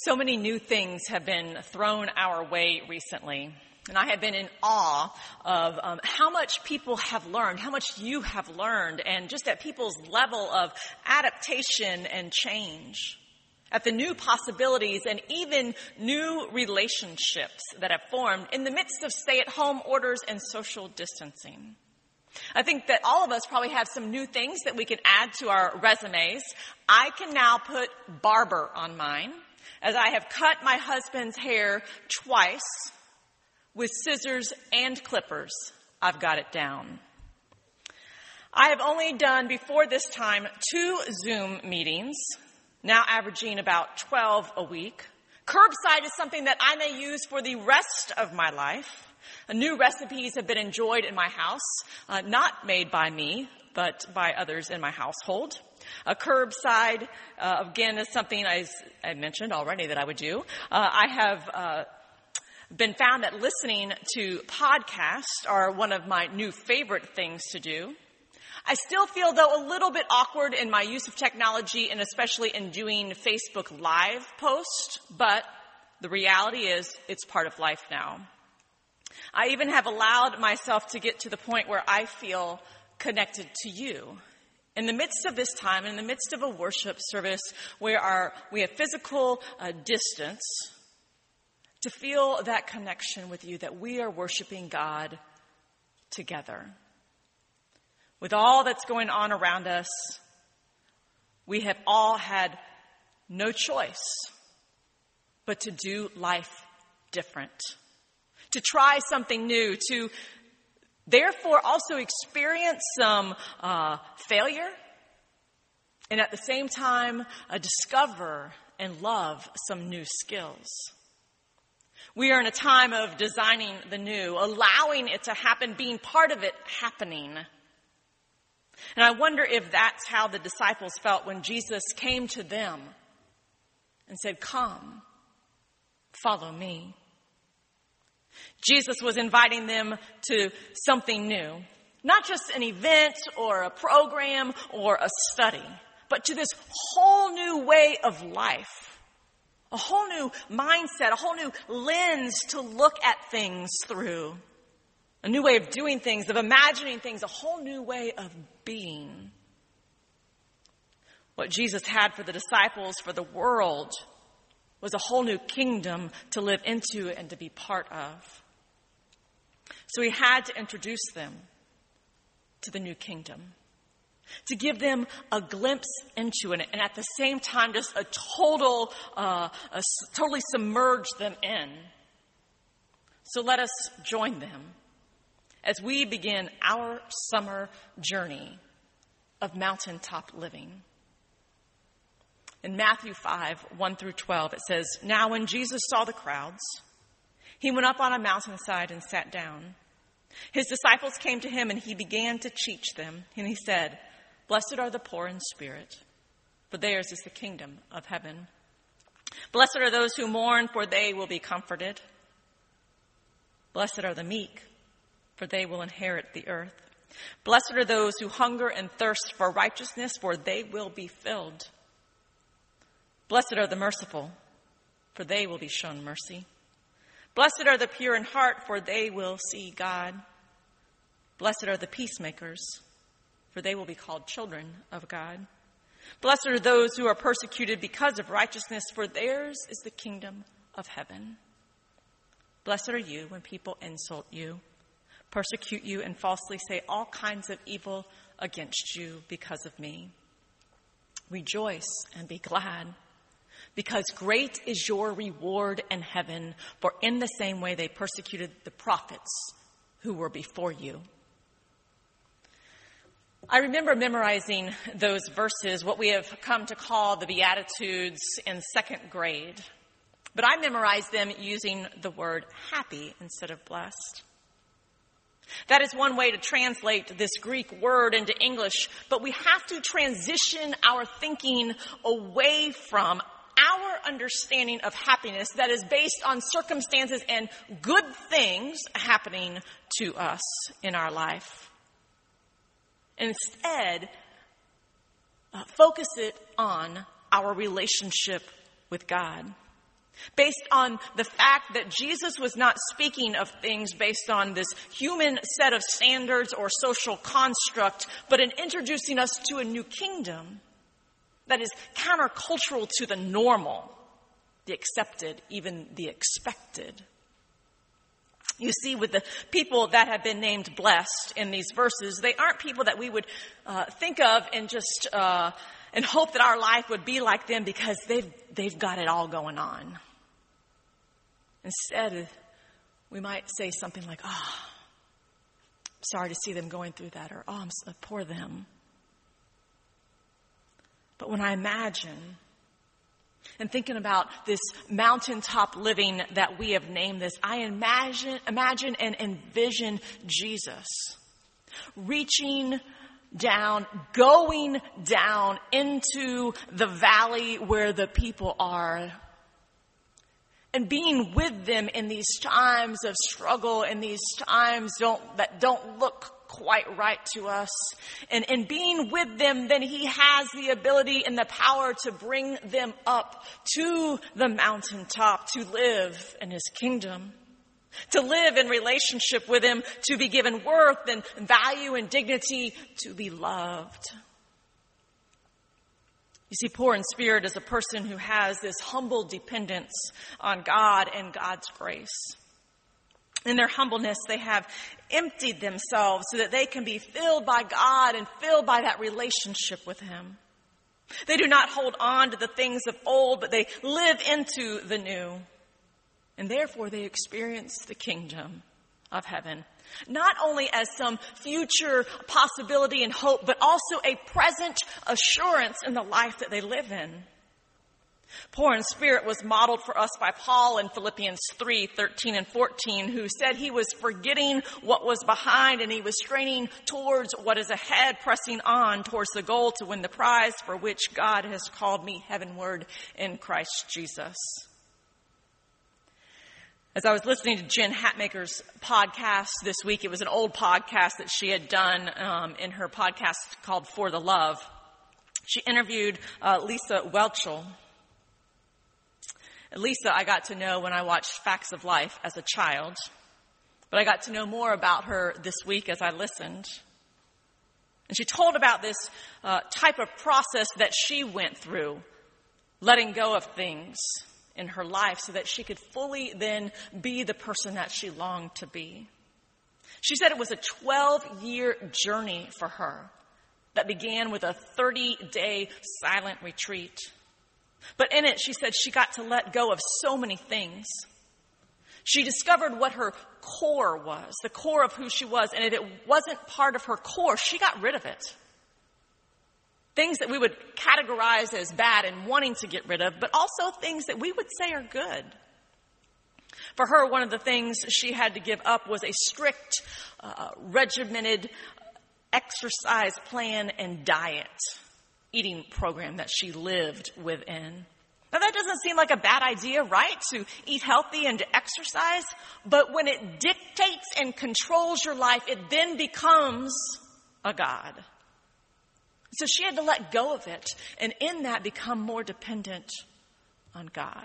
So many new things have been thrown our way recently, and I have been in awe of how much people have learned, how much you have learned, and just at people's level of adaptation and change, at the new possibilities and even new relationships that have formed in the midst of stay-at-home orders and social distancing. I think that all of us probably have some new things that we can add to our resumes. I can now put barber on mine, as I have cut my husband's hair twice with scissors and clippers. I've got it down. I have only done, before this time, 2 Zoom meetings, now averaging about 12 a week. Curbside is something that I may use for the rest of my life. New recipes have been enjoyed in my house, not made by me, but by others in my household. Curbside, again, is something I mentioned already that I would do. I have been found that listening to podcasts are one of my new favorite things to do. I still feel, though, a little bit awkward in my use of technology and especially in doing Facebook Live posts, but the reality is it's part of life now. I even have allowed myself to get to the point where I feel connected to you. In the midst of this time, in the midst of a worship service where we have physical distance, to feel that connection with you, that we are worshiping God together. With all that's going on around us, we have all had no choice but to do life different, to try something new, to therefore also experience some failure, and at the same time discover and love some new skills. We are in a time of designing the new, allowing it to happen, being part of it happening. And I wonder if that's how the disciples felt when Jesus came to them and said, "Come, follow me." Jesus was inviting them to something new, not just an event or a program or a study, but to this whole new way of life, a whole new mindset, a whole new lens to look at things through, a new way of doing things, of imagining things, a whole new way of being. What Jesus had for the disciples, for the world, was a whole new kingdom to live into and to be part of. So he had to introduce them to the new kingdom, to give them a glimpse into it, and at the same time just totally submerge them in. So let us join them as we begin our summer journey of mountaintop living. In Matthew 5, 1 through 12, it says, "Now when Jesus saw the crowds, he went up on a mountainside and sat down. His disciples came to him and he began to teach them. And he said, 'Blessed are the poor in spirit, for theirs is the kingdom of heaven. Blessed are those who mourn, for they will be comforted. Blessed are the meek, for they will inherit the earth. Blessed are those who hunger and thirst for righteousness, for they will be filled. Blessed are the merciful, for they will be shown mercy. Blessed are the pure in heart, for they will see God. Blessed are the peacemakers, for they will be called children of God. Blessed are those who are persecuted because of righteousness, for theirs is the kingdom of heaven. Blessed are you when people insult you, persecute you, and falsely say all kinds of evil against you because of me. Rejoice and be glad, because great is your reward in heaven, for in the same way they persecuted the prophets who were before you." I remember memorizing those verses, what we have come to call the Beatitudes, in 2nd grade. But I memorized them using the word happy instead of blessed. That is one way to translate this Greek word into English, but we have to transition our thinking away from our understanding of happiness that is based on circumstances and good things happening to us in our life. Instead, focus it on our relationship with God. based on the fact that Jesus was not speaking of things based on this human set of standards or social construct, but in introducing us to a new kingdom that is countercultural to the normal, the accepted, even the expected. You see, with the people that have been named blessed in these verses, they aren't people that we would think of and just and hope that our life would be like them because they've got it all going on. Instead, we might say something like, "Oh, sorry to see them going through that," or "Oh, poor them." But when I imagine and thinking about this mountaintop living that we have named this, I imagine and envision Jesus reaching down, going down into the valley where the people are, and being with them in these times of struggle, in these times that don't look quite right to us. And being with them, then he has the ability and the power to bring them up to the mountaintop to live in his kingdom, to live in relationship with him, to be given worth and value and dignity, to be loved. You see, poor in spirit is a person who has this humble dependence on God and God's grace. In their humbleness, they have emptied themselves so that they can be filled by God and filled by that relationship with him. They do not hold on to the things of old, but they live into the new. And therefore, they experience the kingdom of heaven, not only as some future possibility and hope, but also a present assurance in the life that they live in. Poor in spirit was modeled for us by Paul in Philippians 3:13 and 14, who said he was forgetting what was behind and he was straining towards what is ahead, pressing on towards the goal to win the prize for which God has called me heavenward in Christ Jesus. As I was listening to Jen Hatmaker's podcast this week, it was an old podcast that she had done in her podcast called For the Love. She interviewed Lisa Whelchel. Lisa, I got to know when I watched Facts of Life as a child, but I got to know more about her this week as I listened. And she told about this type of process that she went through, letting go of things in her life so that she could fully then be the person that she longed to be. She said it was a 12-year journey for her that began with a 30-day silent retreat. But in it, she said she got to let go of so many things. She discovered what her core was, the core of who she was. And if it wasn't part of her core, she got rid of it. Things that we would categorize as bad and wanting to get rid of, but also things that we would say are good. For her, one of the things she had to give up was a strict, regimented exercise plan and diet eating program that she lived within. Now that doesn't seem like a bad idea, right? To eat healthy and to exercise. But when it dictates and controls your life, it then becomes a god. So she had to let go of it, and in that become more dependent on God.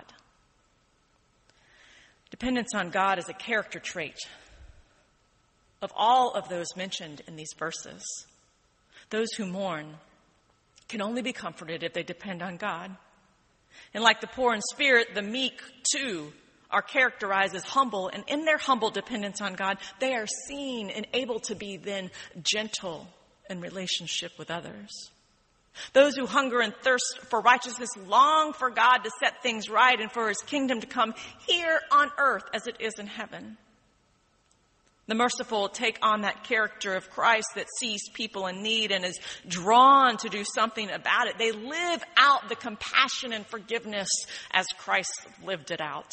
Dependence on God is a character trait of all of those mentioned in these verses. Those who mourn can only be comforted if they depend on God. And like the poor in spirit, the meek too are characterized as humble, and in their humble dependence on God, they are seen and able to be then gentle in relationship with others. Those who hunger and thirst for righteousness long for God to set things right and for his kingdom to come here on earth as it is in heaven. The merciful take on that character of Christ that sees people in need and is drawn to do something about it. They live out the compassion and forgiveness as Christ lived it out.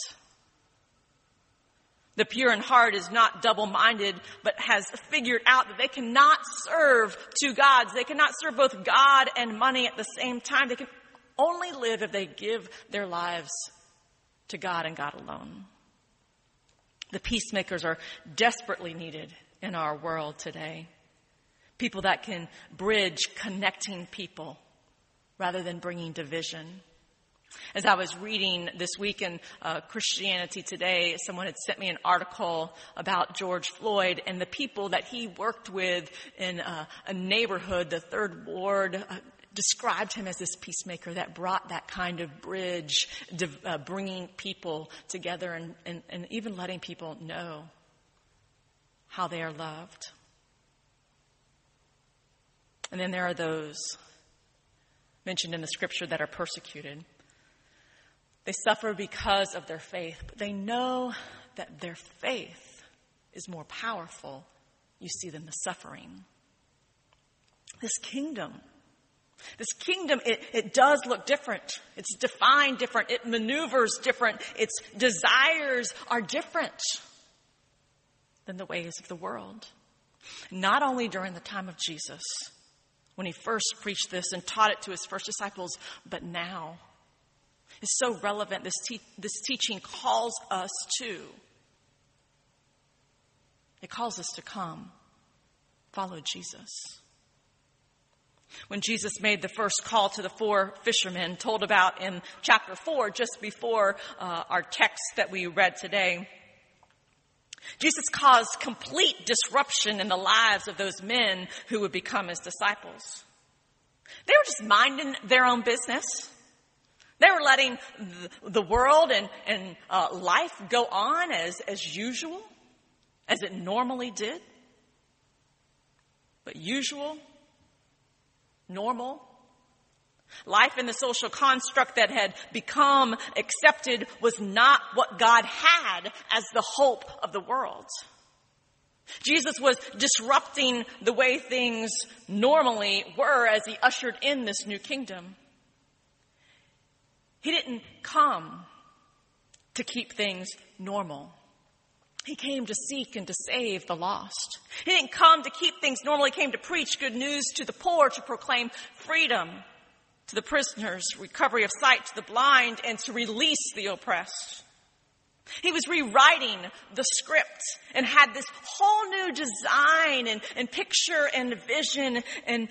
The pure in heart is not double-minded, but has figured out that they cannot serve two gods. They cannot serve both God and money at the same time. They can only live if they give their lives to God and God alone. The peacemakers are desperately needed in our world today. People that can bridge connecting people rather than bringing division. As I was reading this week in Christianity Today, someone had sent me an article about George Floyd and the people that he worked with in a neighborhood, the Third Ward, described him as this peacemaker that brought that kind of bridge, bringing people together and even letting people know how they are loved. And then there are those mentioned in the scripture that are persecuted. They suffer because of their faith, but they know that their faith is more powerful. You see them the suffering. This kingdom, it does look different. It's defined different. It maneuvers different. Its desires are different than the ways of the world. Not only during the time of Jesus, when he first preached this and taught it to his first disciples, but now. It's so relevant. This teaching calls us to. It calls us to come, follow Jesus. When Jesus made the first call to the 4 fishermen told about in chapter 4, just before our text that we read today, Jesus caused complete disruption in the lives of those men who would become his disciples. They were just minding their own business. They were letting the world and life go on as usual, as it normally did. But usual, normal, life in the social construct that had become accepted was not what God had as the hope of the world. Jesus was disrupting the way things normally were as he ushered in this new kingdom. He didn't come to keep things normal. He came to seek and to save the lost. He didn't come to keep things normal. He came to preach good news to the poor, to proclaim freedom to the prisoners, recovery of sight to the blind, and to release the oppressed. He was rewriting the script and had this whole new design and picture and vision and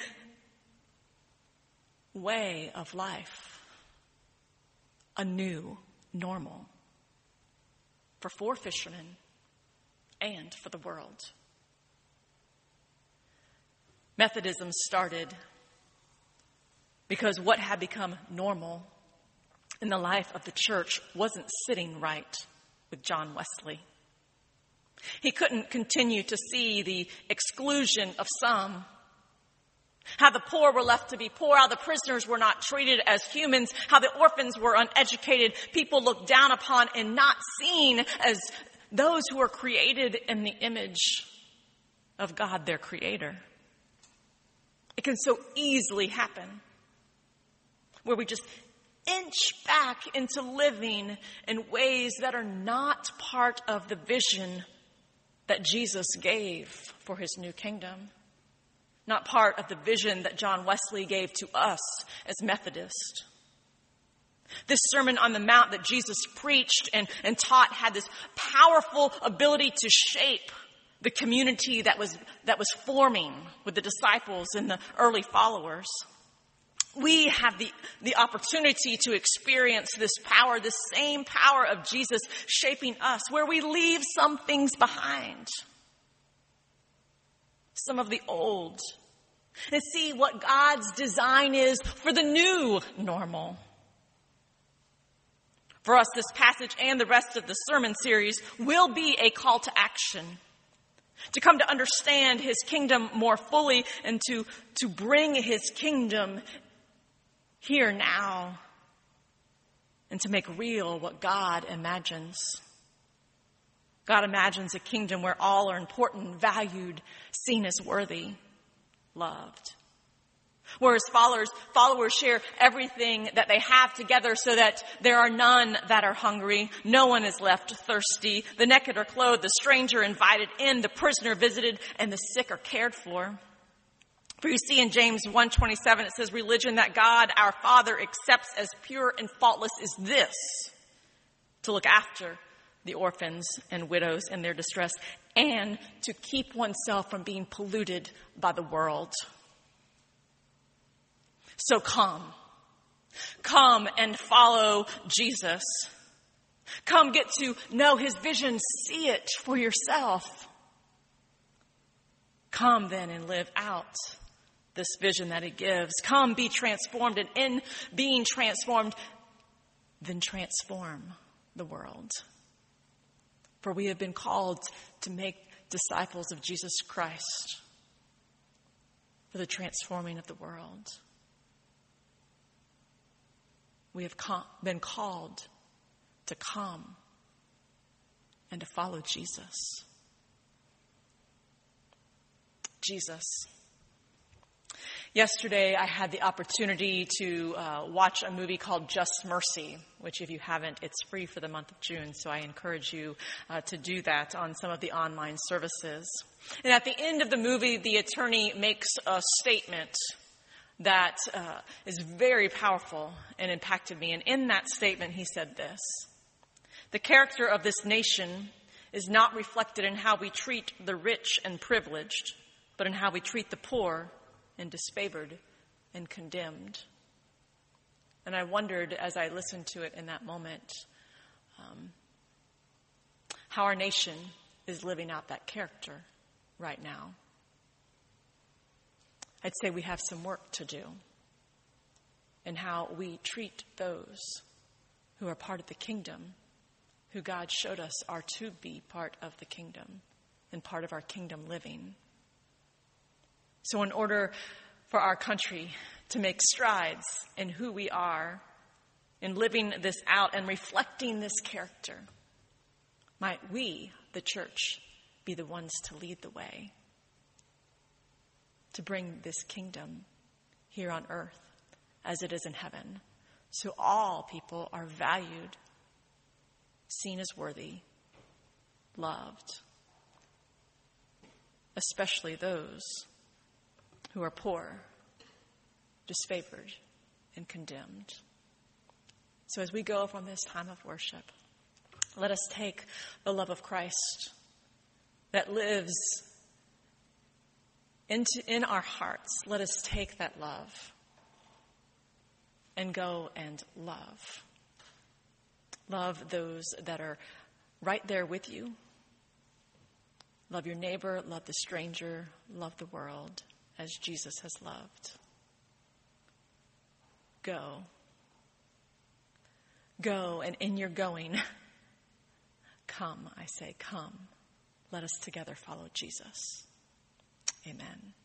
way of life. A new normal for 4 fishermen and for the world. Methodism started because what had become normal in the life of the church wasn't sitting right with John Wesley. He couldn't continue to see the exclusion of some, how the poor were left to be poor, how the prisoners were not treated as humans, how the orphans were uneducated, people looked down upon and not seen as those who are created in the image of God, their creator. It can so easily happen where we just inch back into living in ways that are not part of the vision that Jesus gave for his new kingdom. Not part of the vision that John Wesley gave to us as Methodists. This Sermon on the Mount that Jesus preached and taught had this powerful ability to shape the community that was forming with the disciples and the early followers. We have the opportunity to experience this power, this same power of Jesus shaping us, where we leave some things behind. Some of the old, and see what God's design is for the new normal. For us, this passage and the rest of the sermon series will be a call to action, to come to understand his kingdom more fully and to bring his kingdom here now and to make real what God imagines. God imagines a kingdom where all are important, valued, seen as worthy, loved. Where his followers share everything that they have together so that there are none that are hungry. No one is left thirsty. The naked are clothed, the stranger invited in, the prisoner visited, and the sick are cared for. For you see in James 1:27, it says, religion that God our Father accepts as pure and faultless is this, to look after the orphans and widows in their distress, and to keep oneself from being polluted by the world. So come, Come and follow Jesus. Come get to know his vision. See it for yourself. Come then and live out this vision that he gives. Come be transformed, and in being transformed, then transform the world. For we have been called to make disciples of Jesus Christ for the transforming of the world. We have been called to come and to follow Jesus. Jesus. Yesterday, I had the opportunity to watch a movie called Just Mercy, which if you haven't, it's free for the month of June, so I encourage you to do that on some of the online services. And at the end of the movie, the attorney makes a statement that is very powerful and impacted me. And in that statement, he said this: "The character of this nation is not reflected in how we treat the rich and privileged, but in how we treat the poor and disfavored and condemned." And I wondered as I listened to it in that moment, how our nation is living out that character right now. I'd say we have some work to do in how we treat those who are part of the kingdom, who God showed us are to be part of the kingdom and part of our kingdom living. So in order for our country to make strides in who we are, in living this out and reflecting this character, might we, the church, be the ones to lead the way, to bring this kingdom here on earth as it is in heaven, so all people are valued, seen as worthy, loved, especially those who are poor, disfavored, and condemned. So as we go from this time of worship, let us take the love of Christ that lives in our hearts. Let us take that love and go and love. Love those that are right there with you. Love your neighbor, love the stranger, love the world as Jesus has loved. Go. Go, and in your going, come, I say, come. Let us together follow Jesus. Amen.